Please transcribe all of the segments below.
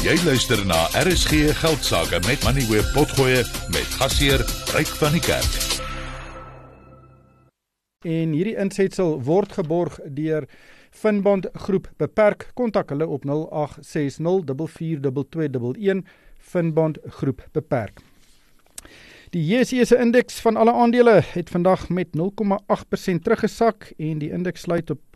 Jy luister na RSG Geldsaake met Money Web Potgoe met gasheer Ryk van die Kerk. En hierdie insetsel word geborg deur Finbond Groep Beperk. Kontak hulle op 0860 442211 Finbond Groep Beperk. Die JSE se indeks van alle aandele het vandag met 0,8% teruggesak en die indeks sluit op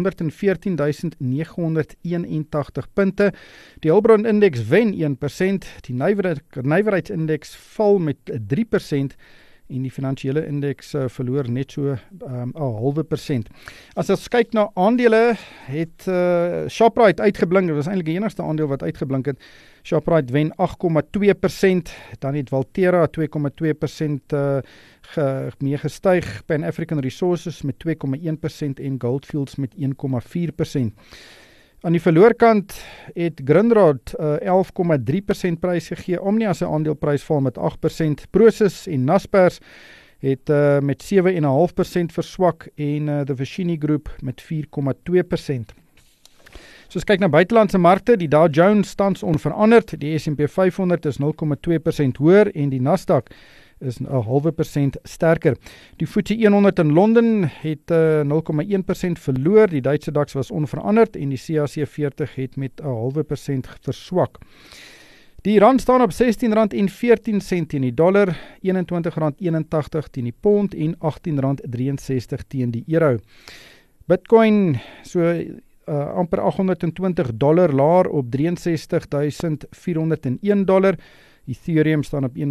114.981 punte. Die Hulbron indeks wen 1%, die nywerheidsindeks val met 3% en die finansiële indeks verloor net so 0,5%. As ons kyk na aandele, het Shoprite uitgeblink. Dit was eintlik die enigste aandeel wat uitgeblink het. Shoprite wen 8,2%, dan het Valtera 2,2% mee gestyg, Pan African Resources met 2,1% en Goldfields met 1,4%. Aan die verloorkant het Grindrod 11,3% prys gegee, Omnia se aandeleprys val met 8%, Prosus en Naspers het met 7,5% verswak en the Vashini Groep met 4,2%. So as kyk na buitelandse markte, die Dow Jones tans onveranderd, die S&P 500 is 0,2% hoër en die Nasdaq is 0,5% sterker. Die FTSE 100 in Londen het 0,1% verloor, die Duitse DAX was onveranderd en die CAC 40 het met 0,5% verswak. Die rand staan op R16.14 teen die dollar, R21.81 teen die pond en R18.63 teen die euro. Bitcoin so amper $820 laer op $63,401. Ethereum staan op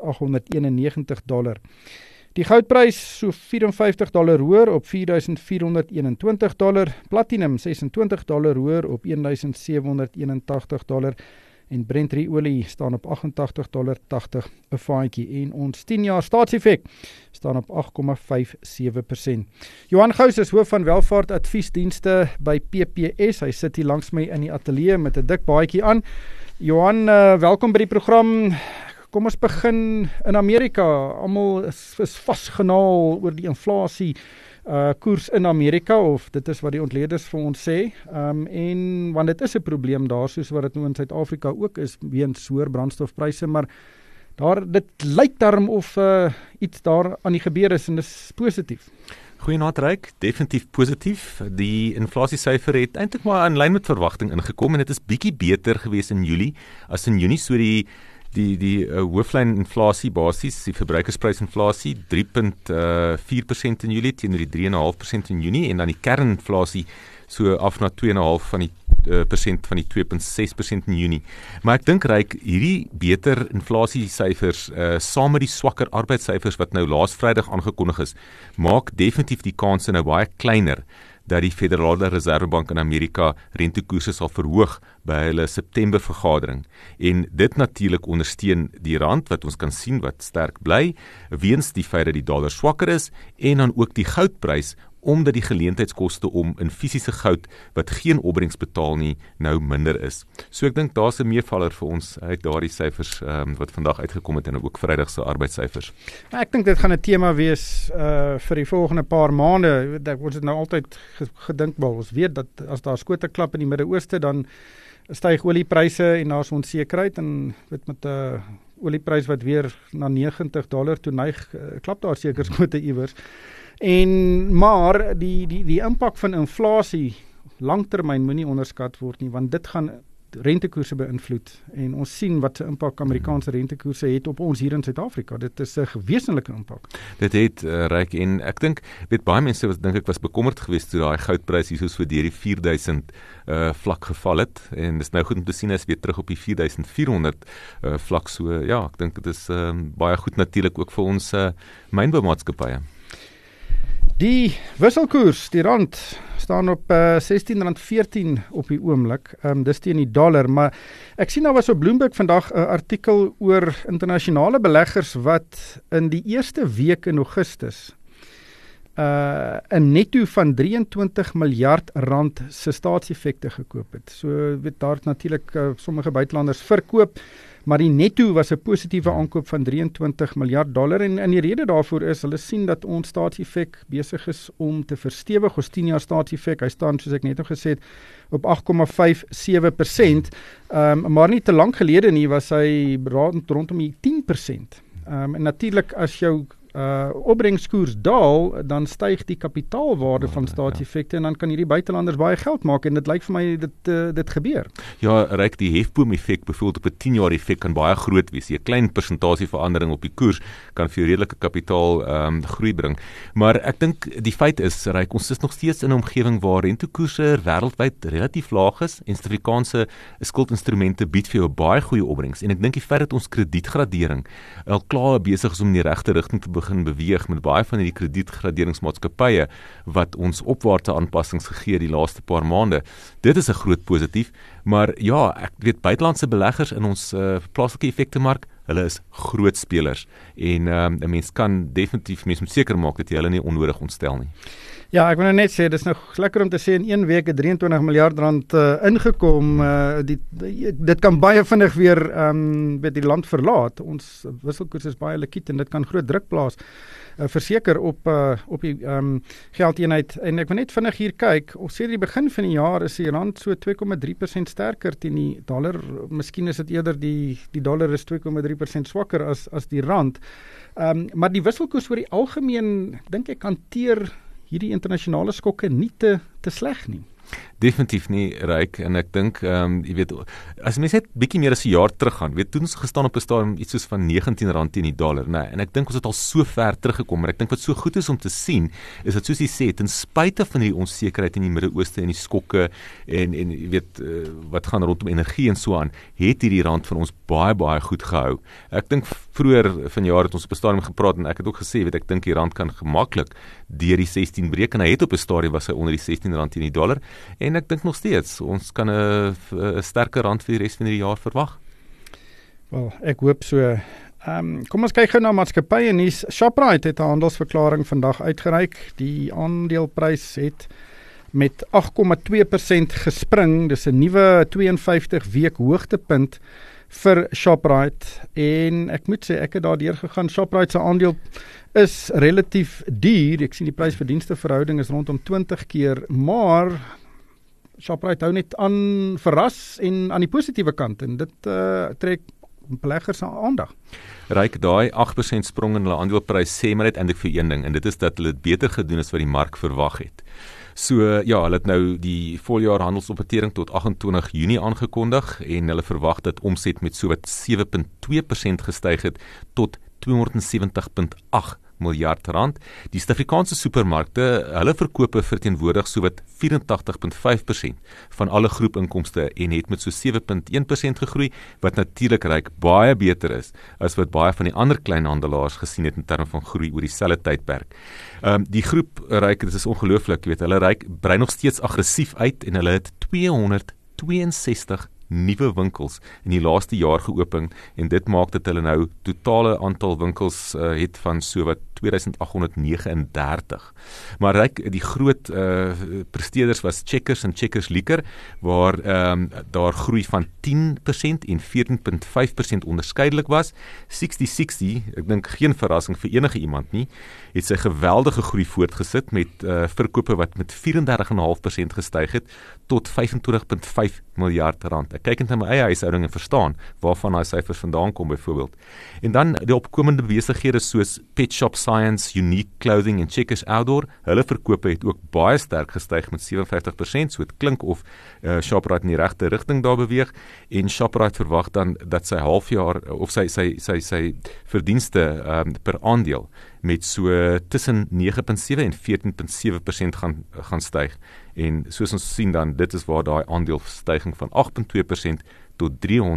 $1,891. Die goudprys so $54 hoër op $4,421. Platinum $26 hoër op $1,781. En Brent olie staan op $88.80 'n vaatjie en ons 10 jaar staatseffek staan op 8,57%. Johan Gous is hoof van welvaartadviesdienste by PPS. Hy sit hier langs my in die ateljee met 'n dik baadjie aan. Johan, welkom by die program. Kom ons begin in Amerika. Almal is vasgenaal oor die inflasie koers in Amerika, of dit is wat die ontleeders vir ons sê, en want dit is 'n probleem daar, soos wat dit nou in Suid-Afrika ook is, weens hoër brandstofpryse, maar dit lyk daarom of iets daar aan die gebeur is, en dit is positief. Goeienaand Ryk, definitief positief. Die inflasiesyfer het eintlik maar in lyn met verwagting ingekom en dit is bietjie beter gewees in Julie as in Junie, so die hooflyn inflasie basies, die verbruikersprysinflasie 3,4% in Julie teenoor die 3,5% in Junie en dan die kerninflasie so af na 2,5% van die 2,6% in Junie. Maar ek dink Ryk, hierdie beter inflasiesyfers saam met die swakker arbeidssyfers wat nou laas Vrydag aangekondig is, maak definitief die kanse nou baie kleiner dat die Federale Reservebank in Amerika rentekoerse sal verhoog by hulle September vergadering. En dit natuurlik ondersteun die rand wat ons kan sien wat sterk bly, weens die feit dat die dollar swakker is en dan ook die goudprys omdat die geleentheidskoste om in fisiese goud wat geen opbrengs betaal nie nou minder is. So ek dink daar's 'n meevaller vir ons uit daardie syfers wat vandag uitgekom het en ook Vrydag se arbeidssyfers. Ek dink dit gaan 'n tema wees vir die volgende paar maande. Ons het nou altyd gedink, ons weet dat as daar skote klap in die Midde-Ooste, dan styg oliepryse en daar's onsekerheid, en met 'n olieprys wat weer na $90 toe neig, klap daar seker skote iewers. Maar die impak van inflasie langtermyn moenie onderskat word nie, want dit gaan rentekoerse beïnvloed en ons sien wat se impak Amerikaanse rentekoerse het op ons hier in Suid-Afrika. Dit is 'n wesenlike impak. Dit het Ryk, en ek dink baie mense was bekommerd geweest toe daai goudprys hier so deur die 4,000 vlak geval het, en dis nou goed om te sien as weer terug op die 4,400 vlak, so ja, ek dink dit is baie goed natuurlik ook vir ons mynboumaatskappye. Die wisselkoers, die rand, staan op R16.14 op die oomblik, dis teen die dollar, maar ek sien nou was op Bloomberg vandag 'n artikel oor internasionale beleggers wat in die eerste week in Augustus 'n netto van 23 miljard rand se staatseffekte gekoop het. So weet daar natuurlik sommige buitelanders verkoop, maar die netto was 'n positiewe aankoop van 23 miljard dollar en die rede daarvoor is, hulle sien dat ons staatseffek besig is om te verstewig. Ons 10 jaar staatseffek, hy staan soos ek net nog gesê het, op 8,57%, maar nie te lank gelede nie was hy rondom die 10%. En natuurlik as jou opbrengskoers daal, dan styg die kapitaalwaarde van staatseffekte en dan kan hierdie buitelanders baie geld maak en dit lyk vir my dit gebeur. Ja, Ryk, die hefboom effek byvoorbeeld op 'n 10 jaar effek kan baie groot wees. 'n Klein persentasie verandering op die koers kan vir redelike kapitaal groei bring. Maar ek dink die feit is, Ryk, ons is nog steeds in 'n omgewing waar rentekoerse wêreldwyd relatief laag is en Suid-Afrikaanse skuldinstrumente bied vir jou baie goeie opbrengs en ek dink die feit dat ons kredietgradering al klaar besig is om in die regte rigting te begin beweeg met baie van hierdie kredietgraderingsmaatskappye wat ons opwaartse aanpassings gegee die laaste paar maande. Dit is 'n groot positief, maar ja, ek weet buitelandse beleggers in ons plaaslike effektemark, hulle is groot spelers en 'n mens kan definitief moet seker maak dat jy hulle nie onnodig ontstel nie. Ja, ek wil nou net sê, dis nog lekker om te sê in 1 week het 23 miljard rand ingekom. Dit kan baie vinnig weer weet die land verlaat. Ons wisselkoers is baie likwid en dit kan groot druk plaas. Verseker op die geldeenheid. En ek wil net vinnig hier kyk, of sê die begin van die jaar is die rand so 2,3% sterker teen die dollar. Miskien is dit eerder die dollar is 2,3% swakker as die rand. Maar die wisselkoers oor die algemeen, dink ek hanteer hierdie internasionale skokke nie te sleg nie. Definitief nie, Ryk, en ek dink, jy weet, as mens net bietjie meer as 'n jaar terug gaan, weet, toen ons gestaan op 'n stadium iets soos van R19 teen die dollar, nee, en ek dink ons het al so ver teruggekom, maar ek dink wat so goed is om te sien, is dat soos jy sê, ten spyte van die onsekerheid in die Midde-Ooste en die skokke, en jy weet, wat gaan rondom energie en so aan, het hierdie rand van ons baie goed gehou. Ek dink vroeër vanjaar het ons op 'n stadium gepraat, en ek het ook gesê, weet, ek dink die rand kan gemaklik deur die 16 breek, en hy het op 'n stadium was hy onder die R16 teen die dollar, en ek dink nog steeds, ons kan 'n sterker rand vir die res van die jaar verwag. Wel, ek hoop so. Kom ons kyk gou na maatskappye nuus. Shoprite het 'n handelsverklaring vandag uitgereik. Die aandeleprys het met 8,2% gespring. Dis 'n nuwe 52 week hoogtepunt vir Shoprite. En ek moet sê, ek het daardeur gegaan. Shoprite se aandeel is relatief duur. Ek sien die prys-verdienste verhouding is rondom 20 keer, maar Shoprite hou net aan verras en aan die positiewe kant en dit trek beleggers se aandag. Ryk, daai 8% sprong in hulle aandeleprys sê maar net eintlik vir een ding en dit is dat hulle dit beter gedoen as wat die mark verwag het. So ja, hulle het nou die voljaar handelsopdatering tot 28 Junie aangekondig en hulle verwag dat omset met sowat 7,2% gestyg het tot 270,8 miljard rand. Die Suid-Afrikaanse supermarkte, hulle verkope verteenwoordig sowat 84,5% van alle groepinkomste en het met so 7,1% gegroei, wat natuurlik Ryk baie beter is as wat baie van die ander kleinhandelaars gesien het in terme van groei oor dieselfde tydperk. Die groep Ryk, dit is ongelooflik, weet hulle Ryk brei nog steeds aggressief uit en hulle het 262 nuwe winkels in die laaste jaar geopen en dit maak dat hulle nou totale aantal winkels het van so wat 2839. Maar Ryk, die groot presteerders was Checkers en Checkers Liquor, waar daar groei van 10% en 14,5% onderskeidelik was. 6060, ek dink geen verrassing vir enige iemand nie, het sy geweldige groei voortgesit met verkope wat met 34,5% gestyg het tot 25,5 miljard rand. Ek kyk net na my eie huishouding en verstaan waarvan daai syfers vandaan kom byvoorbeeld. En dan die opkomende besighede soos Pet Shop Science, Unique Clothing en Checkers Outdoor, hulle verkope het ook baie sterk gestyg met 57%, so dit klink of Shoprite in die regte rigting daar beweeg en Shoprite verwag dan dat sy halfjaar of sy verdienste per aandeel met so tussen 9,7 en 14,7% gaan styg. En soos ons sien dan, dit is waar daai aandeelstyging van 8,2% tot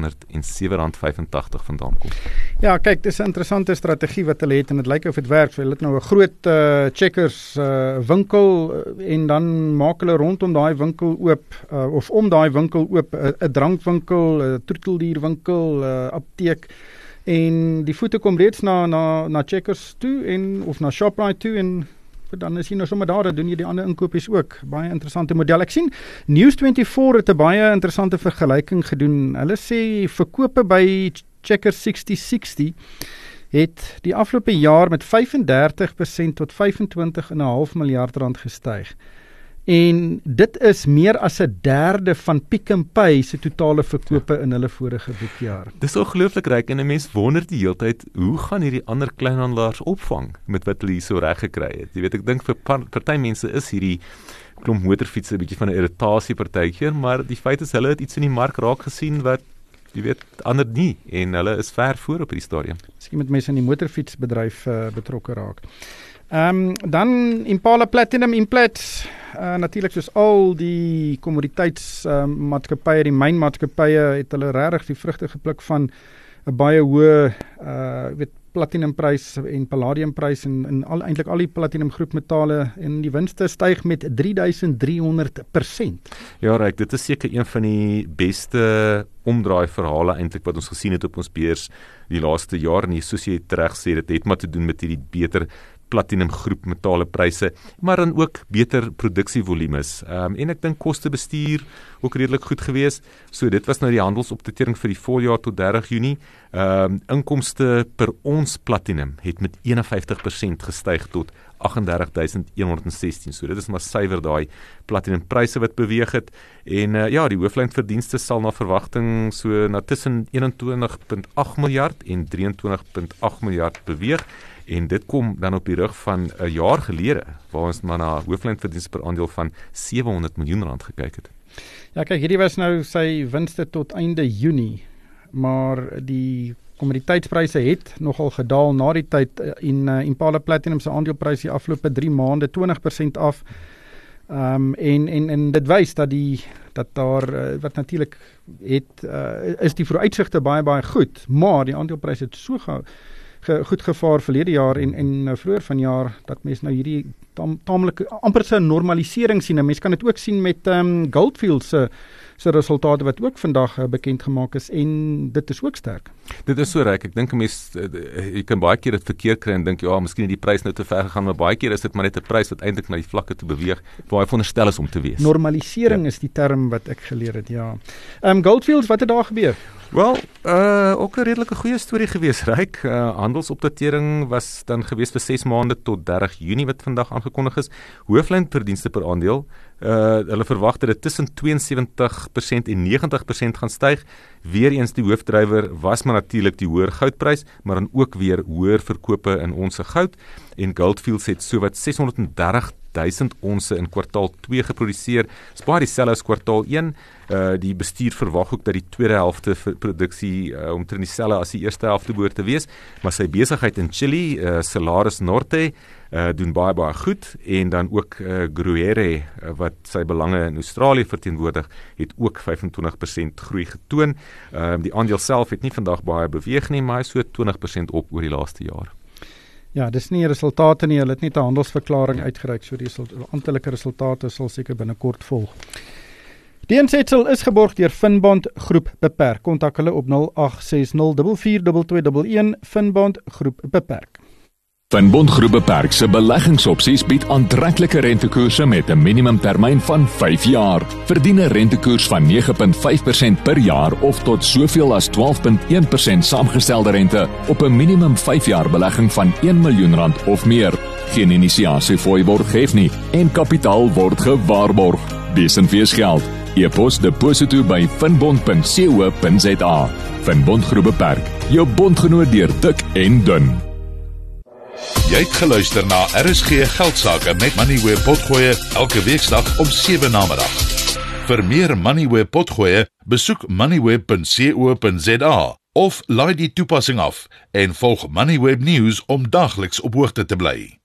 R307,85 vandaan kom. Ja, kyk, dis 'n interessante strategie wat hulle het en dit lyk of dit werk. So, hulle het nou 'n groot Checkers winkel en dan maak hulle rondom daai winkel oop of om daai winkel oop 'n drankwinkel, 'n troeteldierwinkel, 'n apteek. En die voete kom reeds na Checkers toe of na Shoprite toe en dan is jy nou sommer daar, dan doen jy die ander inkopies ook. Baie interessante model. Ek sien News24 het 'n baie interessante vergelyking gedoen. Hulle sê verkope by Checkers 6060 het die afgelope jaar met 35% tot 25,5 miljard rand gestyg. En dit is meer as 1/3 van Pick n Pay se totale verkope in hulle vorige boekjaar. Dis ongelooflik ryk en 'n mens wonder die hele tyd, hoe gaan hierdie ander kleinhandelaars opvang met wat hulle hier so reg gekry het. Jy weet, ek dink vir party mense is hierdie klomp motorfietsse 'n bietjie van 'n irritasie partykeer, maar die feit is hulle het iets in die mark raak gesien wat jy weet, ander nie, en hulle is ver voor op hierdie stadium. Miskien met mense in die motorfietsbedryf betrokke raak. Dan Impala Platinum Implats, natuurlik soos al die kommoditeitsmaatskappye, die mynmaatskappye het hulle regtig die vrugte gepluk van 'n baie hoë platinumprys en palladiumprys en eintlik al die platinum groepmetale, en die winste styg met 3300%. Ja, Ryk, dit is seker een van die beste omdraai verhale eintlik wat ons gesien het op ons beurs die laaste jaar, en soos jy reg sê, dit het maar te doen met hierdie beter platinum groep metale pryse, maar dan ook beter produksievolumes. En ek dink kostebestuur ook redelik goed gewees. So dit was nou die handelsopdatering vir die voljaar tot 30 Junie. Inkomste per ons platinum het met 51% gestyg tot 38.116. So dit is maar suiwer daai platinum pryse wat beweeg het. En die hooflynverdienste sal na verwagting so na tussen 21.8 miljard en 23.8 miljard beweeg. En dit kom dan op die rug van 'n jaar gelede, waar ons maar na hooflynverdienste per aandeel van 700 miljoen rand gekyk het. Ja, kyk, hierdie was nou sy winste tot einde Junie, maar die kommoditeitspryse het nogal gedaal na die tyd, en Impala Platinum se aandeleprys die afgelope 3 maande 20% af. En dit wys dat daar wat natuurlik het is die vooruitsigte baie goed, maar die aandeleprys het so goed gevaar verlede jaar en vroeër vanjaar, dat mens nou hierdie taamlik amper se normalisering sien. En mens kan dit ook sien met Goldfields se resultate wat ook vandag bekend gemaak is, en dit is ook sterk. Dit is so ryk. Ek dink 'n mens jy kan baie keer dit verkeerd kry en dink miskien het die prys nou te ver gegaan, maar baie keer is dit maar net 'n prys wat eintlik na die vlakke toe beweeg waar hy veronderstel is om te wees. Normalisering is die term wat ek geleer het, ja. Goldfields, wat het daar gebeur? Wel, ook 'n redelike goeie storie gewees, Ryk. Handelsopdatering was dan gewees vir 6 maande tot 30 Junie wat vandag aangekondig is. Hooflynverdienste per aandeel, hulle verwag dat dit tussen 72% en 90% gaan styg. Weereens die hoofdrywer was maar natuurlik die hoër goudprys, maar dan ook weer hoër verkope in onsse goud, en Goldfields het sowat 630.000 onsse in kwartaal 2 geproduseer. Dis baie dieselfde as kwartaal 1. Die bestuur verwag ook dat die tweede helfte vir produksie omtrent dieselfde as die eerste helfte behoort te wees, maar sy besigheid in Chili, Salares Norte, doen baie goed, en dan ook Gruyere, wat sy belange in Australië verteenwoordig, het ook 25% groei getoon. Die aandeel self het nie vandag baie beweeg nie, maar hy is so 20% op oor die laaste jaar. Ja, dis nie resultate nie, hulle het net 'n handelsverklaring uitgereik, so die amptelike resultate sal seker binnekort volg. Die insetsel is geborg deur Finbond Groep Beperk. Kontak hulle op 0860442211, Finbond Groep Beperk. Finbond Groep Beperk se beleggingsopsies bied aantreklike rentekoerse met 'n minimumtermyn van 5 jaar. Verdien 'n rentekoers van 9.5% per jaar of tot soveel as 12.1% saamgestelde rente op 'n minimum 5 jaar belegging van R1 miljoen of meer. Geen inisiasiefooi word gehef nie en kapitaal word gewaarborg. Dis en wees geld. E-pos deposito by finbond.co.za. Finbond Groep Beperk, jou bondgenoot deur dik en dun. Jy het geluister na RSG Geldsaake met Moneyweb Potgoe elke weeksdag om 7 namiddag. Vir meer Moneyweb Potgoe, besoek moneyweb.co.za of laai die toepassing af en volg Moneyweb News om dagliks op hoogte te bly.